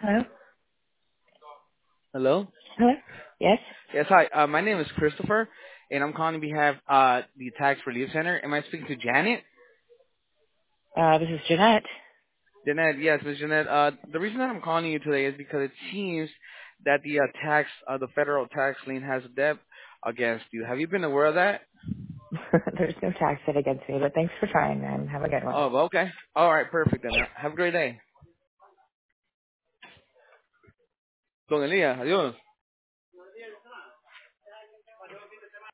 Hello? Hello? Hello? Yes? Yes, hi. My name is Christopher, and I'm calling on behalf the Tax Relief Center. Am I speaking to Janet? This is Jeanette. Jeanette, yes, Ms. Jeanette. The reason that I'm calling you today is because it seems that the federal tax lien has a debt against you. Have you been aware of that? There's no tax hit against me, but thanks for trying, man. Have a good one. Oh, well, okay. All right, perfect then. Have a great day. Don Elías, adiós.